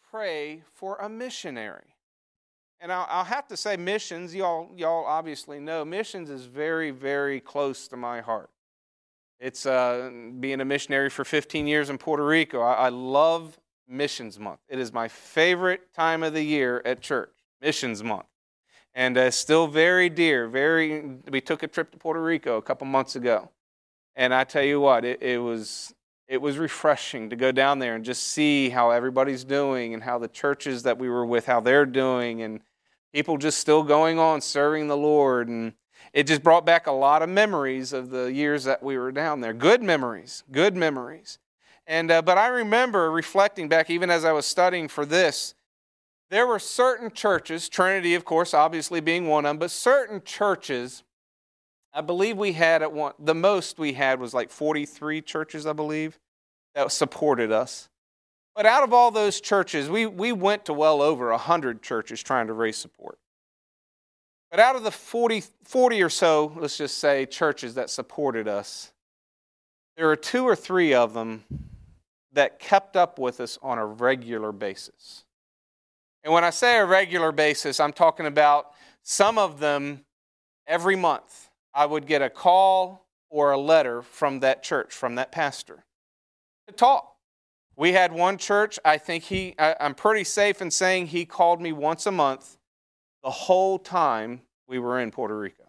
pray for a missionary. And I'll have to say missions, y'all obviously know, missions is very, very close to my heart. It's being a missionary for 15 years in Puerto Rico. I love Missions Month. It is my favorite time of the year at church, Missions Month. And still very dear. We took a trip to Puerto Rico a couple months ago. And I tell you what, it was refreshing to go down there and just see how everybody's doing and how the churches that we were with, how they're doing, and people just still going on serving the Lord. And it just brought back a lot of memories of the years that we were down there. Good memories. And but I remember reflecting back, even as I was studying for this, there were certain churches, Trinity, of course, obviously being one of them, but certain churches, I believe we had the most we had was like 43 churches, I believe, that supported us. But out of all those churches, we went to well over 100 churches trying to raise support. But out of the 40 or so, let's just say, churches that supported us, there are 2 or 3 of them that kept up with us on a regular basis. And when I say a regular basis, I'm talking about some of them every month. I would get a call or a letter from that church, from that pastor, to talk. We had one church, I'm pretty safe in saying he called me once a month the whole time we were in Puerto Rico.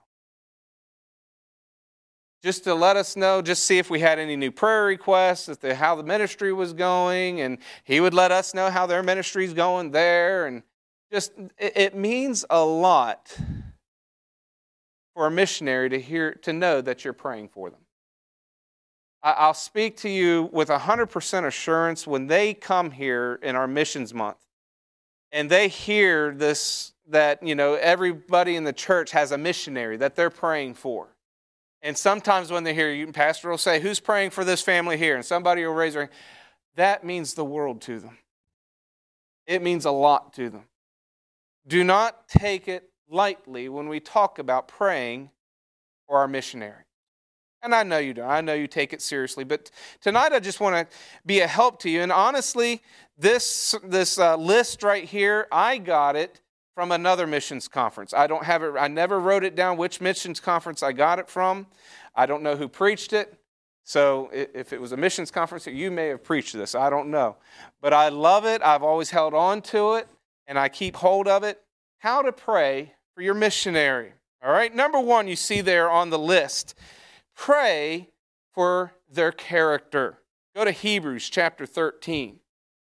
Just to let us know, just see if we had any new prayer requests, how the ministry was going, and he would let us know how their ministry's going there. And just, it means a lot for a missionary to know that you're praying for them. I'll speak to you with 100% assurance when they come here in our missions month and they hear this, that, everybody in the church has a missionary that they're praying for. And sometimes when they hear you, pastor will say, who's praying for this family here? And somebody will raise their hand. That means the world to them. It means a lot to them. Do not take it lightly when we talk about praying for our missionary. And I know you don't. I know you take it seriously. But tonight I just want to be a help to you. And honestly, this list right here, I got it from another missions conference. I don't have it. I never wrote it down which missions conference I got it from. I don't know who preached it. So if it was a missions conference, you may have preached this. I don't know. But I love it. I've always held on to it, and I keep hold of it. How to pray for your missionary. All right, number 1, you see there on the list. Pray for their character. Go to Hebrews chapter 13.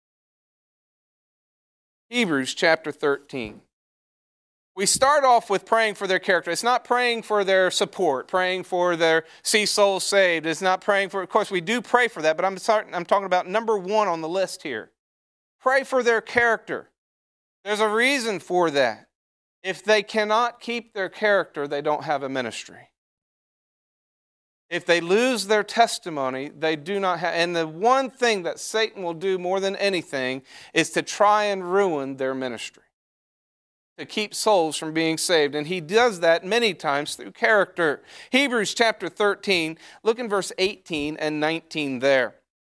Hebrews chapter 13. We start off with praying for their character. It's not praying for their support, praying for their see souls saved. It's not praying for, of course, we do pray for that, but I'm talking about number 1 on the list here. Pray for their character. There's a reason for that. If they cannot keep their character, they don't have a ministry. If they lose their testimony, they do not have, and the one thing that Satan will do more than anything is to try and ruin their ministry, to keep souls from being saved. And he does that many times through character. Hebrews chapter 13, look in verse 18 and 19 there.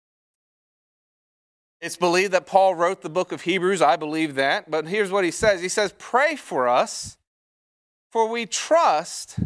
It's believed that Paul wrote the book of Hebrews. I believe that. But here's what he says. He says, pray for us, for we trust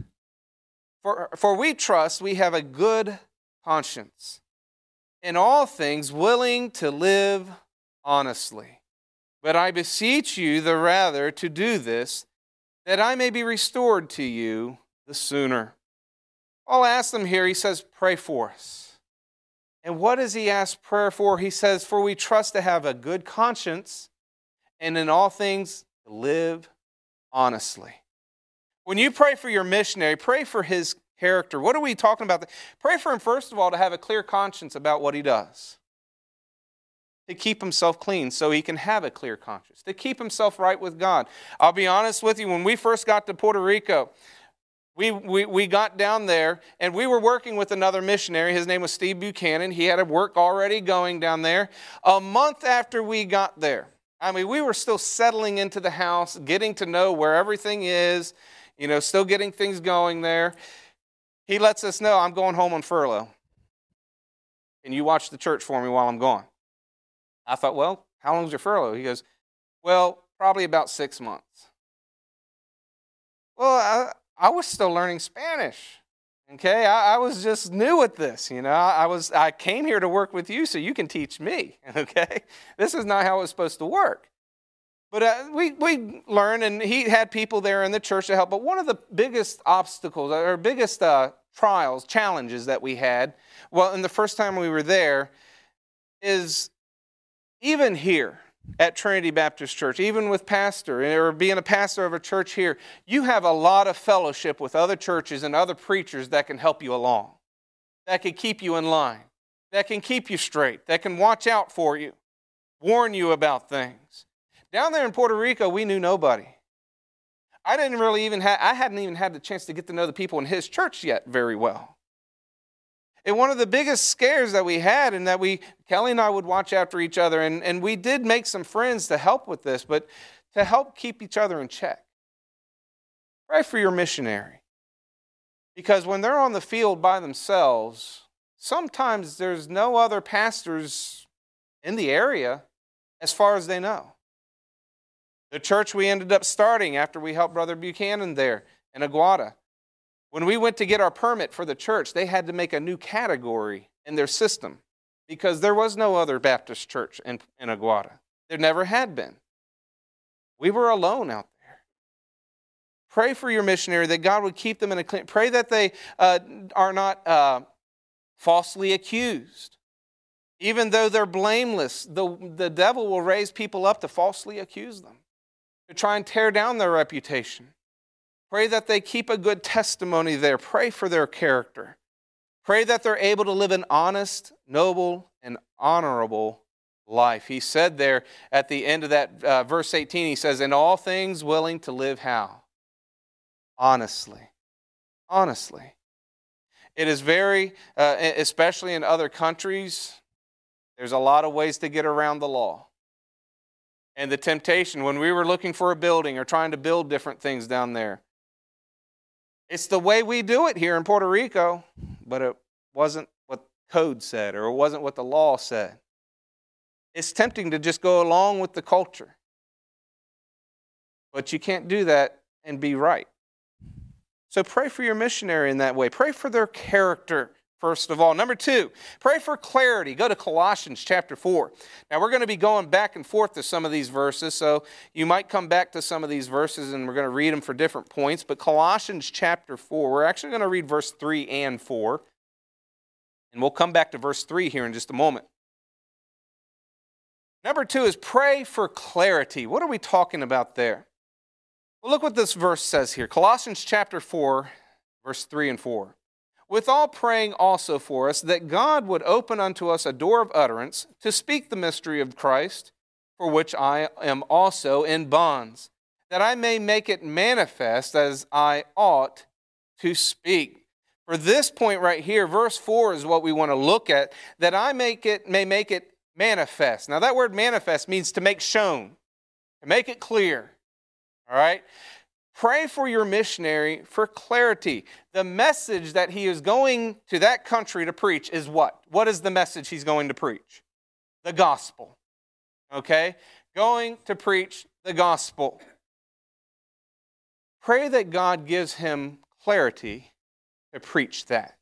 we have a good conscience, in all things willing to live honestly. But I beseech you the rather to do this, that I may be restored to you the sooner. Paul asks them here, he says, pray for us. And what does he ask prayer for? He says, for we trust to have a good conscience, and in all things live honestly. When you pray for your missionary, pray for his character. What are we talking about? Pray for him, first of all, to have a clear conscience about what he does. To keep himself clean so he can have a clear conscience. To keep himself right with God. I'll be honest with you, when we first got to Puerto Rico, we got down there and we were working with another missionary. His name was Steve Buchanan. He had a work already going down there. A month after we got there, we were still settling into the house, getting to know where everything is, still getting things going there. He lets us know, I'm going home on furlough. Can you watch the church for me while I'm gone? I thought, well, how long's your furlough? He goes, well, probably about 6 months. Well, I was still learning Spanish. Okay, I was just new at this, I came here to work with you so you can teach me, okay? This is not how it was supposed to work. But we learned, and he had people there in the church to help. But one of the biggest obstacles, or biggest trials, challenges that we had, well, in the first time we were there, is even here at Trinity Baptist Church, even with pastor, or being a pastor of a church here, you have a lot of fellowship with other churches and other preachers that can help you along, that can keep you in line, that can keep you straight, that can watch out for you, warn you about things. Down there in Puerto Rico, we knew nobody. I hadn't even had the chance to get to know the people in his church yet very well. And one of the biggest scares that we had, and that Kelly and I would watch after each other, and we did make some friends to help with this, but to help keep each other in check. Pray for your missionary. Because when they're on the field by themselves, sometimes there's no other pastors in the area as far as they know. The church we ended up starting after we helped Brother Buchanan there in Aguada, when we went to get our permit for the church, they had to make a new category in their system because there was no other Baptist church in Aguada. There never had been. We were alone out there. Pray for your missionary that God would keep them in a clean. Pray that they are not falsely accused. Even though they're blameless, the devil will raise people up to falsely accuse them, to try and tear down their reputation. Pray that they keep a good testimony there. Pray for their character. Pray that they're able to live an honest, noble, and honorable life. He said there at the end of that verse 18, he says, in all things willing to live how? Honestly. Honestly. It is very, especially in other countries, there's a lot of ways to get around the law. And the temptation, when we were looking for a building or trying to build different things down there, it's the way we do it here in Puerto Rico, but it wasn't what code said, or it wasn't what the law said. It's tempting to just go along with the culture. But you can't do that and be right. So pray for your missionary in that way. Pray for their character, first of all. Number 2, pray for clarity. Go to Colossians chapter 4. Now, we're going to be going back and forth to some of these verses, so you might come back to some of these verses, and we're going to read them for different points. But Colossians chapter 4, we're actually going to read verse 3 and 4, and we'll come back to verse 3 here in just a moment. Number 2 is pray for clarity. What are we talking about there? Well, look what this verse says here. Colossians chapter 4, verse 3 and 4. With all praying also for us, that God would open unto us a door of utterance to speak the mystery of Christ, for which I am also in bonds, that I may make it manifest as I ought to speak. For this point right here, verse 4 is what we want to look at, that I may make it manifest. Now that word manifest means to make shown, to make it clear. All right? Pray for your missionary for clarity. The message that he is going to that country to preach is what? What is the message he's going to preach? The gospel. Okay? Going to preach the gospel. Pray that God gives him clarity to preach that.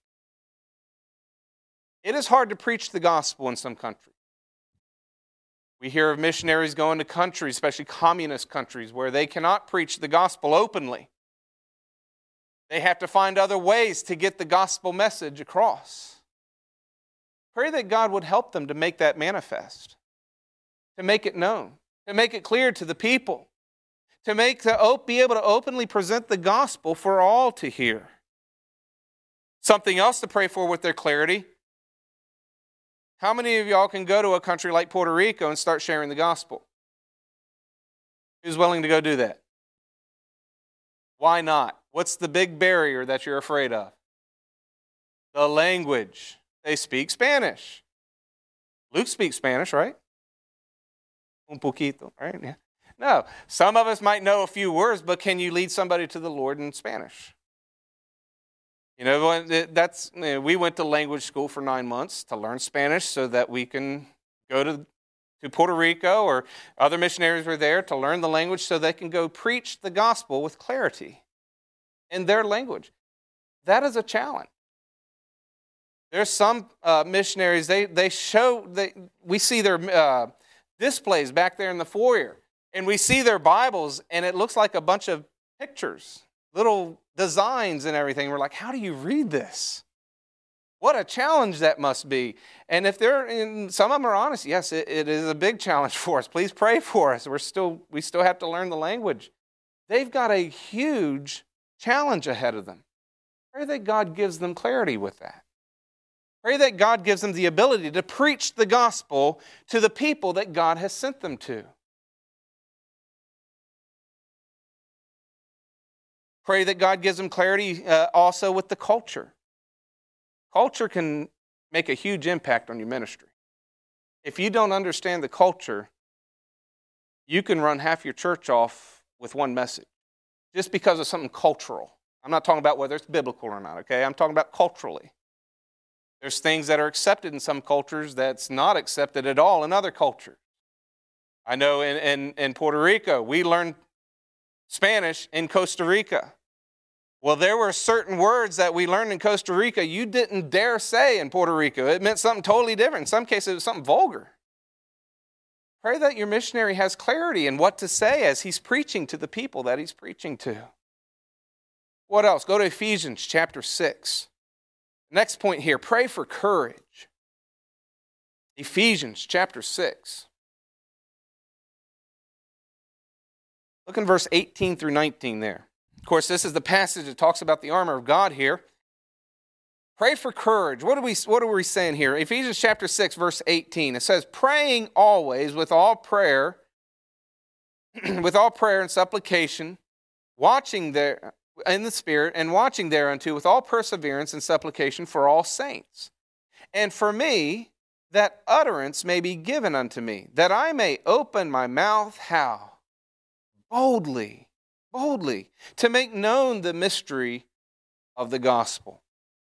It is hard to preach the gospel in some countries. We hear of missionaries going to countries, especially communist countries, where they cannot preach the gospel openly. They have to find other ways to get the gospel message across. Pray that God would help them to make that manifest, to make it known, to make it clear to the people, to be able to openly present the gospel for all to hear. Something else to pray for with their clarity. How many of y'all can go to a country like Puerto Rico and start sharing the gospel? Who's willing to go do that? Why not? What's the big barrier that you're afraid of? The language. They speak Spanish. Luke speaks Spanish, right? Un poquito, right? Yeah. No, some of us might know a few words, but can you lead somebody to the Lord in Spanish? We went to language school for 9 months to learn Spanish so that we can go to to Puerto Rico, or other missionaries were there to learn the language so they can go preach the gospel with clarity in their language. That is a challenge. There's some missionaries, we see their displays back there in the foyer, and we see their Bibles, and it looks like a bunch of pictures, little designs and everything. We're like, how do you read this? What a challenge that must be. And if some of them are honest, yes, it is a big challenge for us. Please pray for us. We still have to learn the language. They've got a huge challenge ahead of them. Pray that God gives them clarity with that. Pray that God gives them the ability to preach the gospel to the people that God has sent them to. Pray that God gives them clarity also with the culture. Culture can make a huge impact on your ministry. If you don't understand the culture, you can run half your church off with one message just because of something cultural. I'm not talking about whether it's biblical or not, okay? I'm talking about culturally. There's things that are accepted in some cultures that's not accepted at all in other cultures. I know in Puerto Rico, we learned Spanish in Costa Rica. Well, there were certain words that we learned in Costa Rica you didn't dare say in Puerto Rico. It meant something totally different. In some cases, it was something vulgar. Pray that your missionary has clarity in what to say as he's preaching to the people that he's preaching to. What else? Go to Ephesians chapter 6. Next point here, pray for courage. Ephesians chapter 6. Look in verse 18 through 19 there. Of course, this is the passage that talks about the armor of God here. Pray for courage. What are we saying here? Ephesians chapter 6, verse 18. It says, praying always with all prayer and supplication, watching there in the Spirit, and watching thereunto with all perseverance and supplication for all saints. And for me, that utterance may be given unto me, that I may open my mouth, how? Boldly, to make known the mystery of the gospel.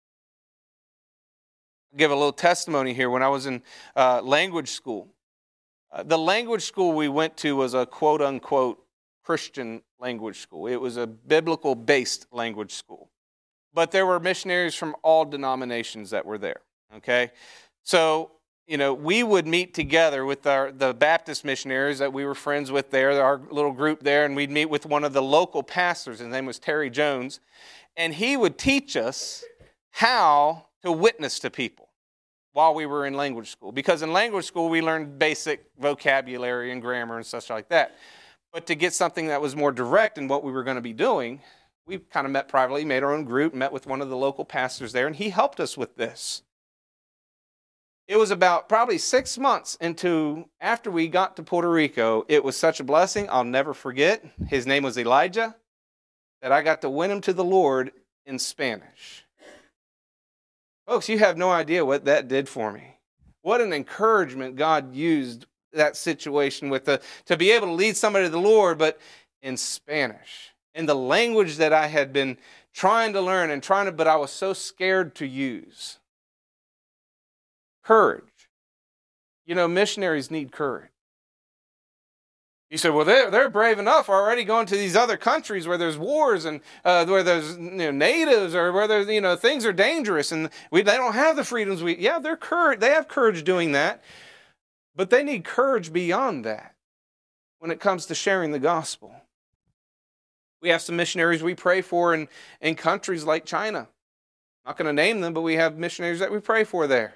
I'll give a little testimony here. When I was in language school, the language school we went to was a quote-unquote Christian language school. It was a biblical-based language school. But there were missionaries from all denominations that were there, okay? So, we would meet together with the Baptist missionaries that we were friends with there, our little group there, and we'd meet with one of the local pastors. His name was Terry Jones, and he would teach us how to witness to people while we were in language school. Because in language school, we learned basic vocabulary and grammar and such like that. But to get something that was more direct in what we were going to be doing, we kind of met privately, made our own group, met with one of the local pastors there, and he helped us with this. It was about probably 6 months after we got to Puerto Rico. It was such a blessing, I'll never forget. His name was Elijah, that I got to win him to the Lord in Spanish. Folks, you have no idea what that did for me. What an encouragement God used that situation with to be able to lead somebody to the Lord, but in Spanish, in the language that I had been trying to learn but I was so scared to use. Courage. Missionaries need courage. You said, well, they're brave enough already going to these other countries where there's wars and where there's natives, or where there's things are dangerous and they don't have the freedoms they have courage doing that. But they need courage beyond that when it comes to sharing the gospel. We have some missionaries we pray for in countries like China. I'm not going to name them, but we have missionaries that we pray for there.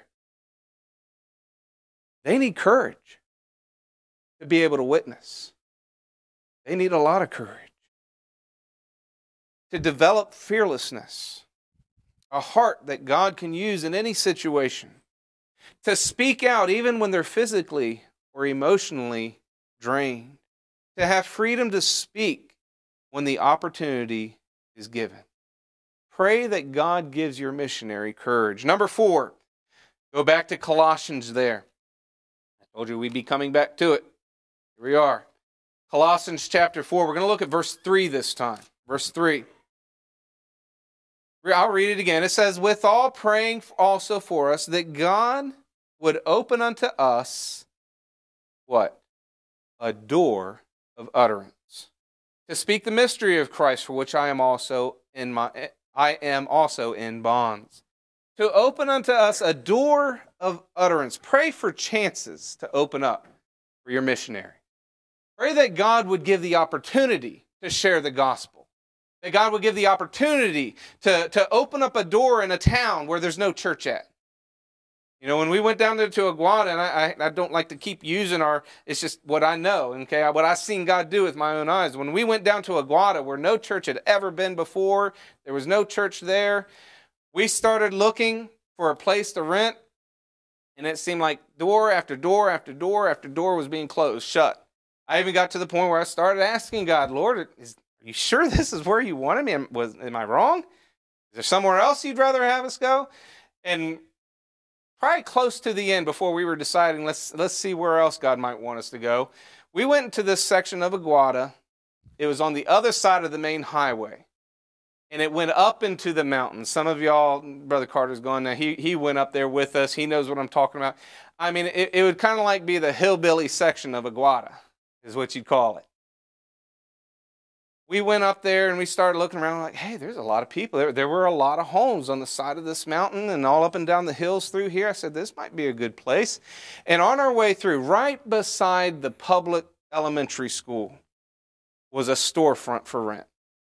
They need courage to be able to witness. They need a lot of courage to develop fearlessness, a heart that God can use in any situation, to speak out even when they're physically or emotionally drained, to have freedom to speak when the opportunity is given. Pray that God gives your missionary courage. Number 4, go back to Colossians there. I told you we'd be coming back to it. Here we are. Colossians chapter 4. We're going to look at verse 3 this time. Verse 3. I'll read it again. It says, with all praying also for us, that God would open unto us what? A door of utterance. To speak the mystery of Christ, for which I am also in bonds. To open unto us a door of utterance. Pray for chances to open up for your missionary. Pray that God would give the opportunity to share the gospel. That God would give the opportunity to open up a door in a town where there's no church at. You know, when we went down there to Aguada, and I don't like to keep using it's just what I know, okay? What I've seen God do with my own eyes. When we went down to Aguada, where no church had ever been before, there was no church there, we started looking for a place to rent, and it seemed like door after door after door after door was being closed, shut. I even got to the point where I started asking God, Lord, are you sure this is where you wanted me? Am I wrong? Is there somewhere else you'd rather have us go? And probably close to the end, before we were deciding, let's see where else God might want us to go, we went into this section of Aguada. It was on the other side of the main highway, and it went up into the mountains. Some of y'all, Brother Carter's gone now, he went up there with us. He knows what I'm talking about. I mean, it would kind of like be the hillbilly section of Aguada, is what you'd call it. We went up there and we started looking around like, hey, there's a lot of people. There were a lot of homes on the side of this mountain and all up and down the hills through here. I said, this might be a good place. And on our way through, right beside the public elementary school, was a storefront for rent.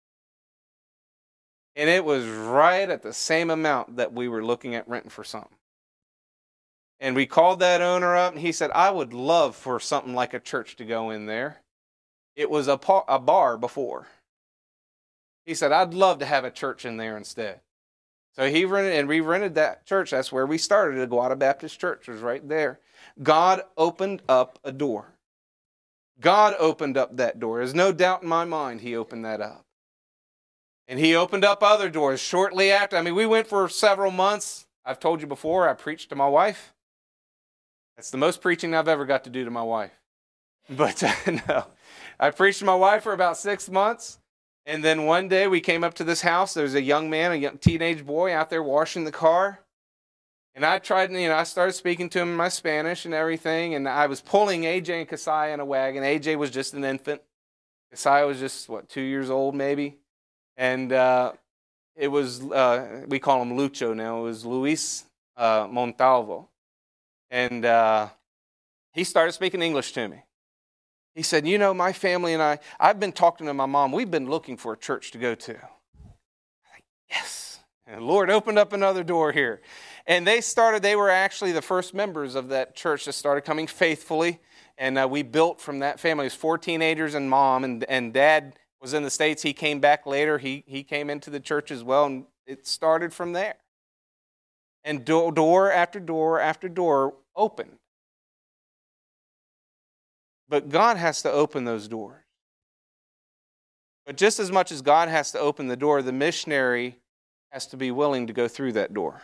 And it was right at the same amount that we were looking at renting for something. And we called that owner up, and he said, I would love for something like a church to go in there. It was a bar before. He said, I'd love to have a church in there instead. So he rented, and we rented that church. That's where we started. Aguada Baptist Church was right there. God opened up a door. God opened up that door. There's no doubt in my mind he opened that up. And he opened up other doors shortly after. I mean, we went for several months. I've told you before, I preached to my wife. That's the most preaching I've ever got to do to my wife. But no, I preached to my wife for about 6 months. And then one day we came up to this house. There was a young man, a young teenage boy out there washing the car. And I tried, I started speaking to him in my Spanish and everything. And I was pulling AJ and Kasai in a wagon. AJ was just an infant. Kasai was just, 2 years old maybe. And it was, we call him Lucho now. It was Luis Montalvo. And he started speaking English to me. He said, my family and I've been talking to my mom. We've been looking for a church to go to. Yes. And the Lord opened up another door here. And they were actually the first members of that church that started coming faithfully. And we built from that family. It was 4 teenagers and mom. And dad was in the States. He came back later. He came into the church as well. And it started from there. And door after door after door opened. But God has to open those doors. But just as much as God has to open the door, the missionary has to be willing to go through that door.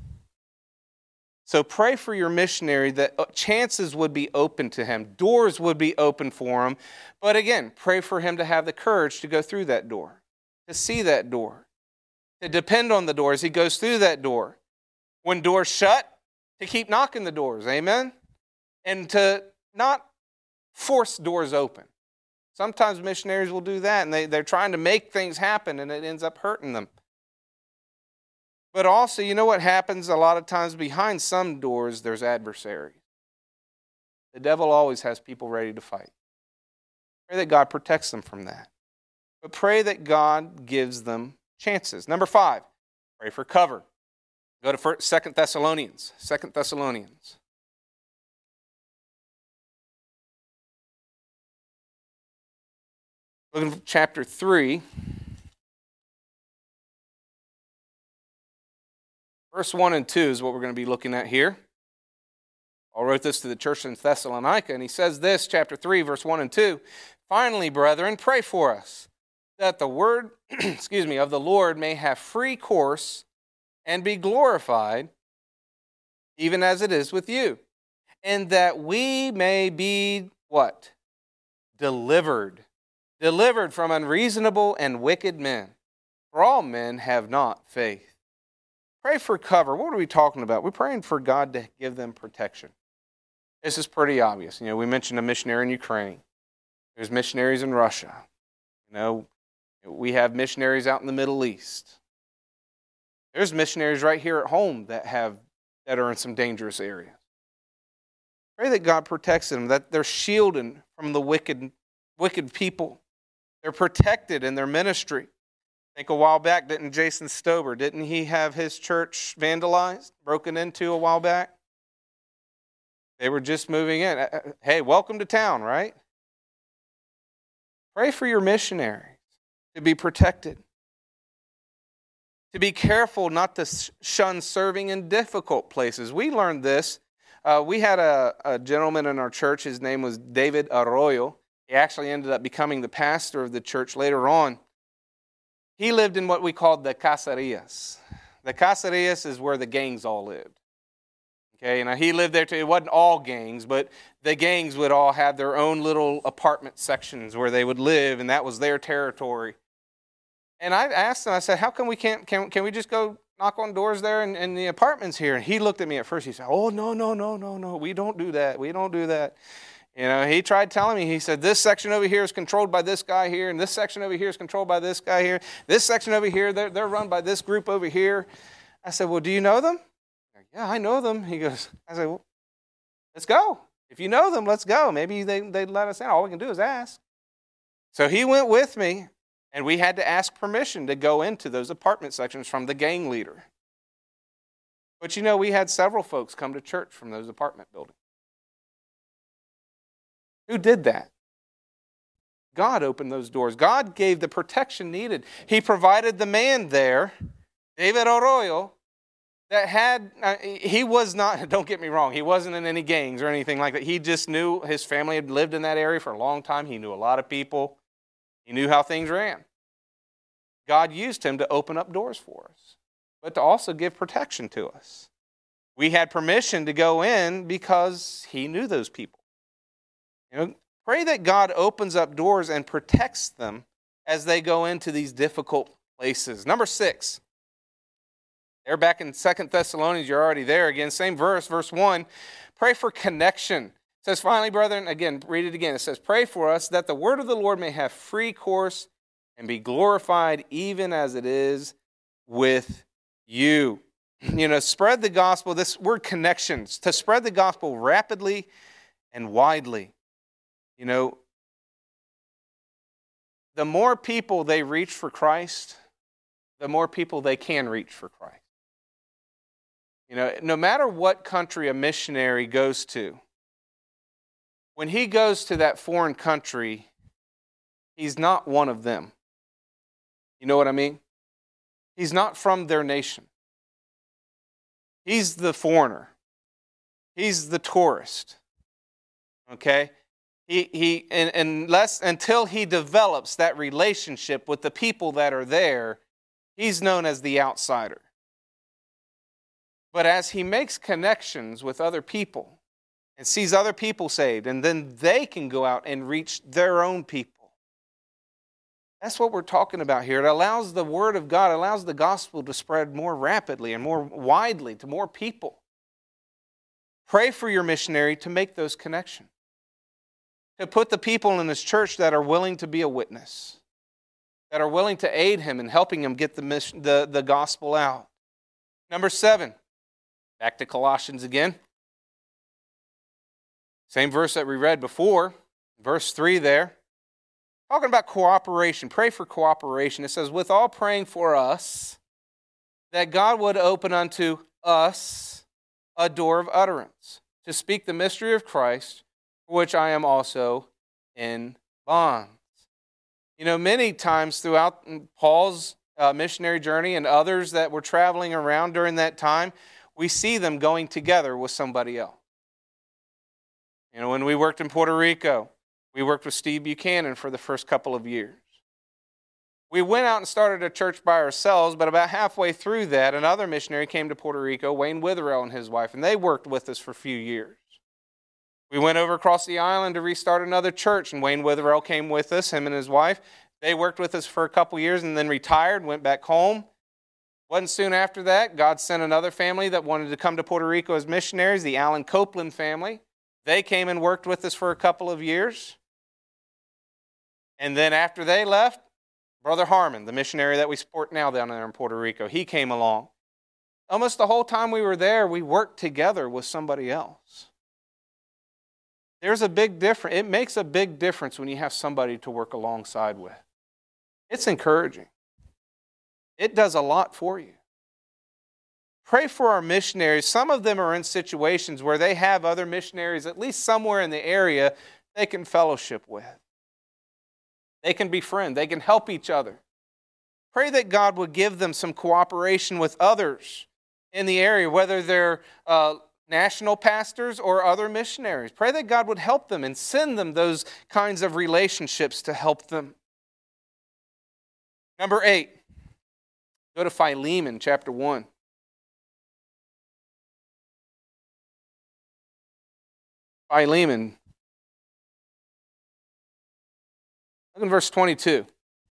So pray for your missionary that chances would be open to him, doors would be open for him. But again, pray for him to have the courage to go through that door, to see that door, to depend on the door as he goes through that door. When doors shut, to keep knocking the doors, amen? And to not force doors open. Sometimes missionaries will do that, and they're trying to make things happen, and it ends up hurting them. But also, you know what happens a lot of times? Behind some doors, there's adversaries. The devil always has people ready to fight. Pray that God protects them from that. But pray that God gives them chances. Number 5, pray for cover. Go to 2 Thessalonians. 2 Thessalonians. Look at chapter 3. Verse 1 and 2 is what we're going to be looking at here. Paul wrote this to the church in Thessalonica, and he says this, chapter 3, verse 1 and 2. Finally, brethren, pray for us, that the word of the Lord may have free course and be glorified, even as it is with you, and that we may be, what? Delivered from unreasonable and wicked men. For all men have not faith. Pray for cover. What are we talking about? We're praying for God to give them protection. This is pretty obvious. We mentioned a missionary in Ukraine. There's missionaries in Russia. We have missionaries out in the Middle East. There's missionaries right here at home that are in some dangerous areas. Pray that God protects them, that they're shielded from the wicked people. They're protected in their ministry. I think a while back, didn't Jason Stober, didn't he have his church vandalized, broken into a while back? They were just moving in. Hey, welcome to town, right? Pray for your missionaries to be protected. To be careful not to shun serving in difficult places. We learned this. We had a gentleman in our church. His name was David Arroyo. He actually ended up becoming the pastor of the church later on. He lived in what we called the cacerías. The cacerías is where the gangs all lived. Okay, now he lived there too. It wasn't all gangs, but the gangs would all have their own little apartment sections where they would live, and that was their territory. And I asked him, I said, how come we can we just go knock on doors there in the apartments here? And he looked at me at first. He said, oh, no, we don't do that. We don't do that. He tried telling me, he said, this section over here is controlled by this guy here, and this section over here is controlled by this guy here. This section over here, they're run by this group over here. I said, well, do you know them? Yeah, I know them. He goes, I said, well, let's go. If you know them, let's go. Maybe they'd let us in. All we can do is ask. So he went with me, and we had to ask permission to go into those apartment sections from the gang leader. But we had several folks come to church from those apartment buildings. Who did that? God opened those doors. God gave the protection needed. He provided the man there, David Arroyo, that he was not, don't get me wrong, he wasn't in any gangs or anything like that. He just knew his family had lived in that area for a long time. He knew a lot of people. He knew how things ran. God used him to open up doors for us, but to also give protection to us. We had permission to go in because he knew those people. Pray that God opens up doors and protects them as they go into these difficult places. Number 6. They're back in 2 Thessalonians. You're already there again. Same verse, verse 1. Pray for connection. It says, finally, brethren, again, read it again. It says, pray for us that the word of the Lord may have free course and be glorified even as it is with you. Spread the gospel. This word connections. To spread the gospel rapidly and widely. The more people they reach for Christ, the more people they can reach for Christ. No matter what country a missionary goes to, when he goes to that foreign country, he's not one of them. You know what I mean? He's not from their nation. He's the foreigner. He's the tourist. Okay? Until he develops that relationship with the people that are there, he's known as the outsider. But as he makes connections with other people and sees other people saved, and then they can go out and reach their own people. That's what we're talking about here. It allows the Word of God, allows the gospel to spread more rapidly and more widely to more people. Pray for your missionary to make those connections. To put the people in his church that are willing to be a witness, that are willing to aid him in helping him get the gospel out. Number 7, back to Colossians again. Same verse that we read before, verse 3 there. Talking about cooperation, pray for cooperation. It says, with all praying for us, that God would open unto us a door of utterance, to speak the mystery of Christ, for which I am also in bonds. Many times throughout Paul's missionary journey and others that were traveling around during that time, we see them going together with somebody else. When we worked in Puerto Rico, we worked with Steve Buchanan for the first couple of years. We went out and started a church by ourselves, but about halfway through that, another missionary came to Puerto Rico, Wayne Witherell and his wife, and they worked with us for a few years. We went over across the island to restart another church, and Wayne Witherell came with us, him and his wife. They worked with us for a couple years and then retired, went back home. Wasn't soon after that, God sent another family that wanted to come to Puerto Rico as missionaries, the Allen Copeland family. They came and worked with us for a couple of years. And then after they left, Brother Harmon, the missionary that we support now down there in Puerto Rico, he came along. Almost the whole time we were there, we worked together with somebody else. There's a big difference. It makes a big difference when you have somebody to work alongside with. It's encouraging. It does a lot for you. Pray for our missionaries. Some of them are in situations where they have other missionaries, at least somewhere in the area, they can fellowship with. They can befriend. They can help each other. Pray that God would give them some cooperation with others in the area, whether they're national pastors or other missionaries. Pray that God would help them and send them those kinds of relationships to help them. Number 8, go to Philemon chapter 1. Philemon. Look in verse 22. It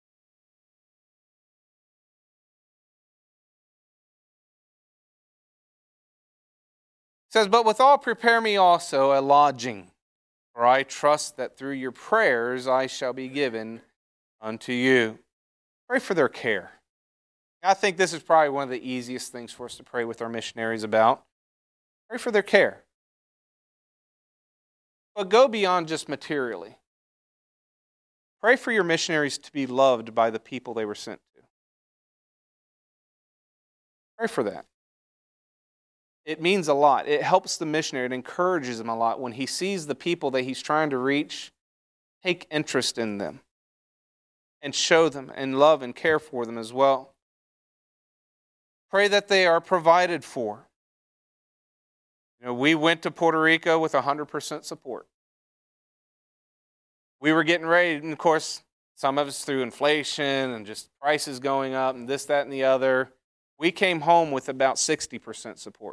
says, "But withal prepare me also a lodging, for I trust that through your prayers I shall be given unto you." Pray for their care. I think this is probably one of the easiest things for us to pray with our missionaries about. Pray for their care. But go beyond just materially. Pray for your missionaries to be loved by the people they were sent to. Pray for that. It means a lot. It helps the missionary. It encourages him a lot when he sees the people that he's trying to reach. Take interest in them and show them and love and care for them as well. Pray that they are provided for. We went to Puerto Rico with 100% support. We were getting ready, and of course, some of us through inflation and just prices going up and this, that, and the other. We came home with about 60% support.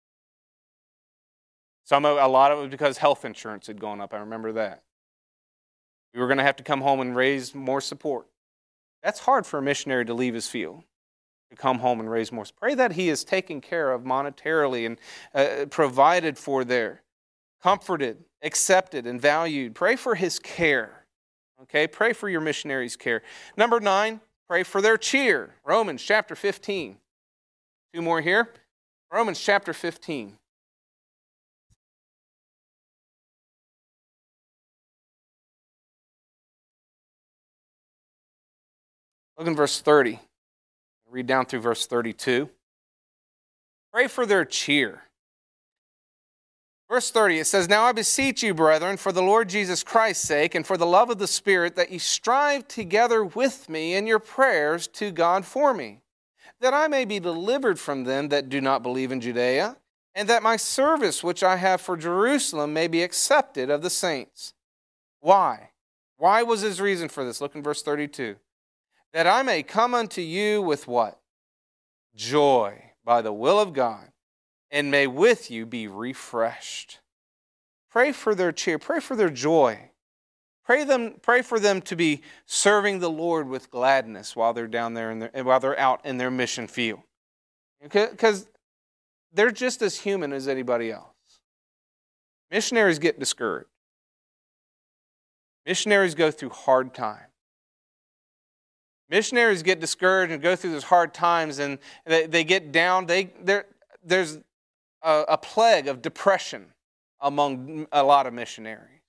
A lot of it was because health insurance had gone up. I remember that. We were going to have to come home and raise more support. That's hard for a missionary to leave his field, to come home and raise more. Pray that he is taken care of monetarily and provided for there, comforted, accepted, and valued. Pray for his care. Okay, pray for your missionaries' care. Number 9, pray for their cheer. Romans chapter 15. 2 more here. Romans chapter 15. Look in verse 30. Read down through verse 32. Pray for their cheer. Verse 30, it says, "Now I beseech you, brethren, for the Lord Jesus Christ's sake, and for the love of the Spirit, that ye strive together with me in your prayers to God for me, that I may be delivered from them that do not believe in Judea, and that my service which I have for Jerusalem may be accepted of the saints." Why? Why was his reason for this? Look in verse 32. "That I may come unto you with" what? "Joy by the will of God, and may with you be refreshed." Pray for their cheer. Pray for their joy. Pray for them to be serving the Lord with gladness while they're down there while they're out in their mission field. Because they're just as human as anybody else. Missionaries get discouraged. Missionaries go through hard times. Missionaries get discouraged and go through those hard times, and they get down. There's a plague of depression among a lot of missionaries.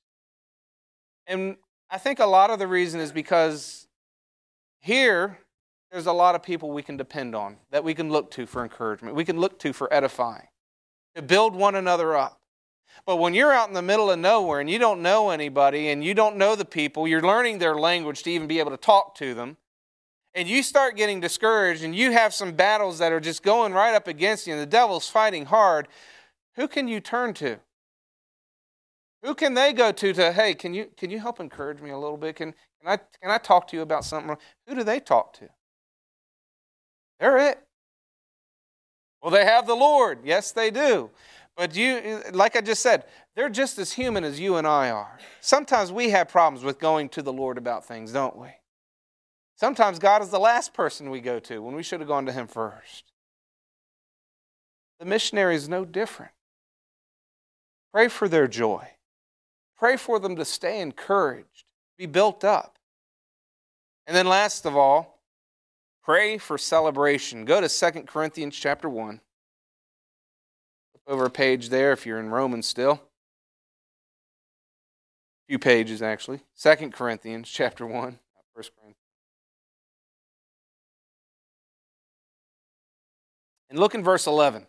And I think a lot of the reason is because here, there's a lot of people we can depend on, that we can look to for encouragement. We can look to for edifying, to build one another up. But when you're out in the middle of nowhere and you don't know anybody and you don't know the people, you're learning their language to even be able to talk to them, and you start getting discouraged and you have some battles that are just going right up against you and the devil's fighting hard, who can you turn to? Who can they go to hey, can you help encourage me a little bit? Can I talk to you about something? Who do they talk to? They're it. Well, they have the Lord. Yes, they do. But like I just said, they're just as human as you and I are. Sometimes we have problems with going to the Lord about things, don't we? Sometimes God is the last person we go to when we should have gone to him first. The missionary is no different. Pray for their joy. Pray for them to stay encouraged, be built up. And then last of all, pray for celebration. Go to 2 Corinthians chapter 1. Flip over a page there if you're in Romans still. A few pages actually. 2 Corinthians chapter 1, not 1 Corinthians. And look in verse 11.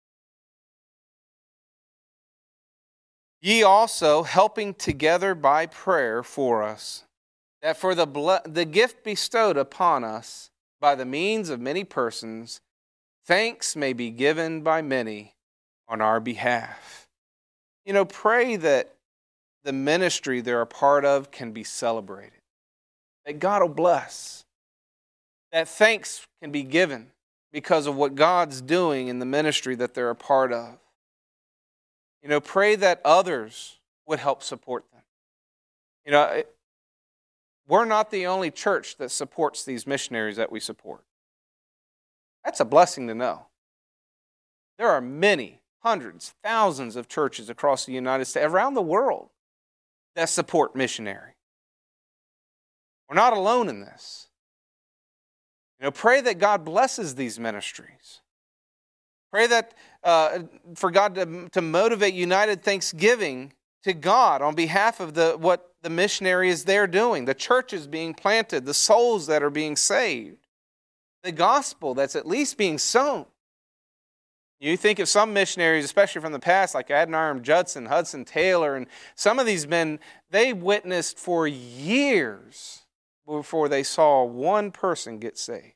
Ye also, helping together by prayer for us, that for the gift bestowed upon us by the means of many persons, thanks may be given by many on our behalf. Pray that the ministry they're a part of can be celebrated, that God will bless, that thanks can be given because of what God's doing in the ministry that they're a part of. Pray that others would help support them. We're not the only church that supports these missionaries that we support. That's a blessing to know. There are many, hundreds, thousands of churches across the United States, around the world, that support missionary. We're not alone in this. Pray that God blesses these ministries. Pray that for God to motivate united thanksgiving to God on behalf of what the missionary is there doing, the churches being planted, the souls that are being saved, the gospel that's at least being sown. You think of some missionaries, especially from the past, like Adoniram Judson, Hudson Taylor, and some of these men, they witnessed for years before they saw one person get saved.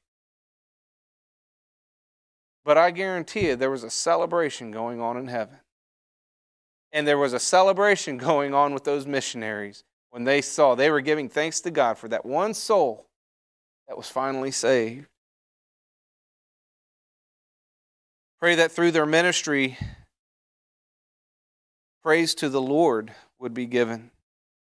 But I guarantee you, there was a celebration going on in heaven. And there was a celebration going on with those missionaries when they saw they were giving thanks to God for that one soul that was finally saved. Pray that through their ministry, praise to the Lord would be given.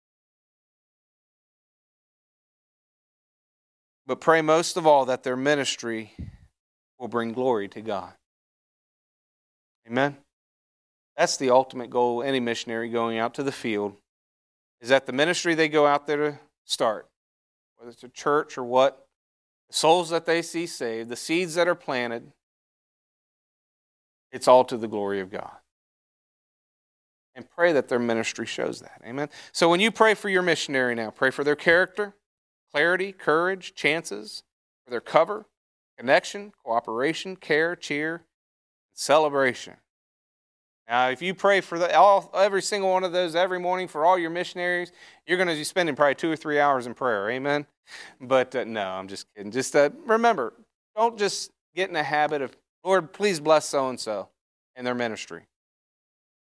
But pray most of all that their ministry will bring glory to God. Amen? That's the ultimate goal of any missionary going out to the field, is that the ministry they go out there to start, whether it's a church or what, the souls that they see saved, the seeds that are planted, it's all to the glory of God. And pray that their ministry shows that. Amen? So when you pray for your missionary now, pray for their character, clarity, courage, chances, for their cover, connection, cooperation, care, cheer, celebration. Now, if you pray for every single one of those every morning for all your missionaries, you're going to be spending probably 2 or 3 hours in prayer. Amen? But no, I'm just kidding. Just remember, don't just get in a habit of, Lord, please bless so-and-so and their ministry.